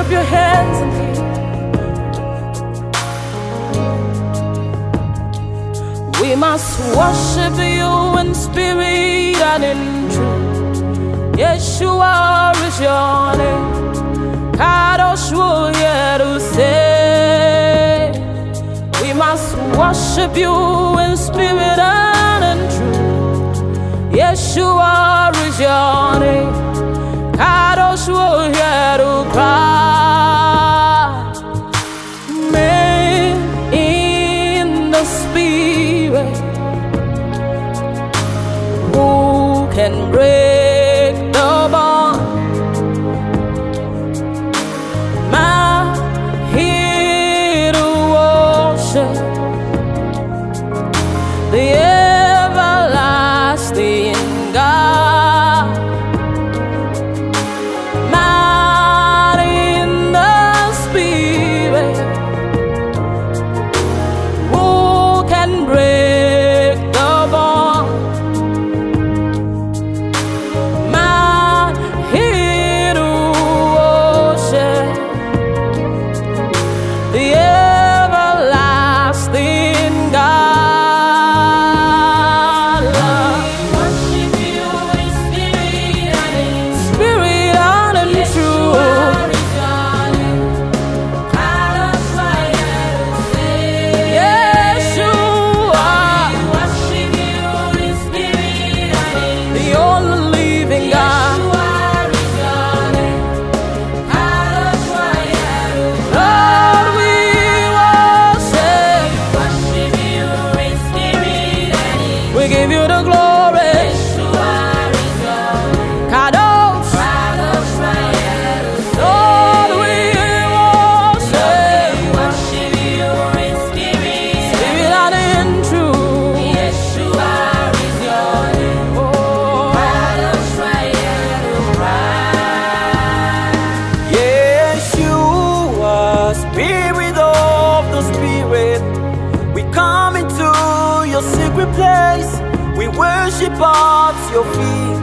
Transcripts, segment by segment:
up your hands in here. We must worship you in spirit and in truth. Yeshua is your name. Kadosh say. We must worship you in spirit and in truth. Yeshua is your name. Kadosh cry. Man in the spirit, who can break the bond? Man here to worship the everlasting God. Man in the spirit, who can break the bond? Man here to worship the everlasting God. Worship you in spirit and in Spirit and in truth. Yeshua, the only living God. Lord, we worship. We give you the glory. Kadosh. Lord, we worship. Spirit and in truth. Oh, Yeshua, Spirit of the Spirit, we come into your secret place. We worship at your feet.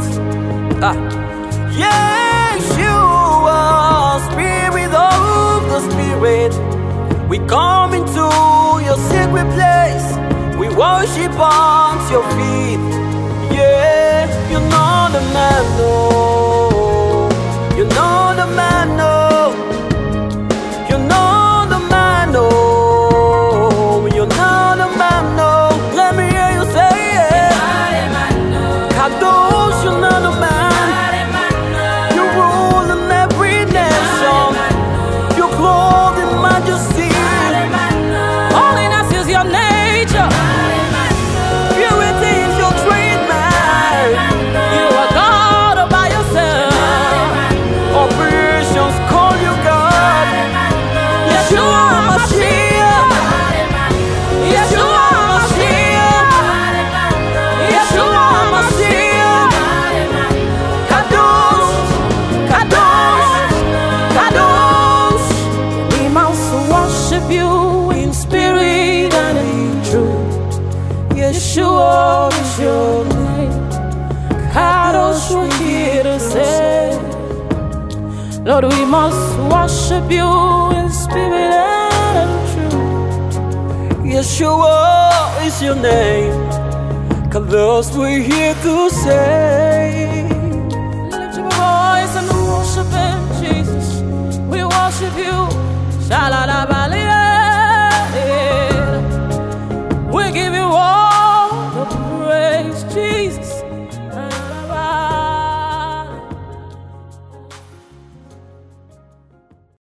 Yeshua, Spirit of the Spirit, we come into your secret place. We worship at your feet. Yeah, you know the man, no. You know the man, no. You know the man, no. You know the man, no. Let me hear you say it. Kadosh, you know the man. You rule in every nation. You clothed in majesty. holiness is your nature. Purity is your trademark. You are God all by yourself. Operations call you God. Yeshua Mashiach. Yeshua Mashiach. Yeshua Mashiach. Kadosh, Kadosh, Kadosh. We must worship you in spirit and in truth. Yeshua is your name. Kadosh, we're here to say. Lord, we must worship you in spirit and in truth. Yeshua is your name. Kadosh, we're here to say.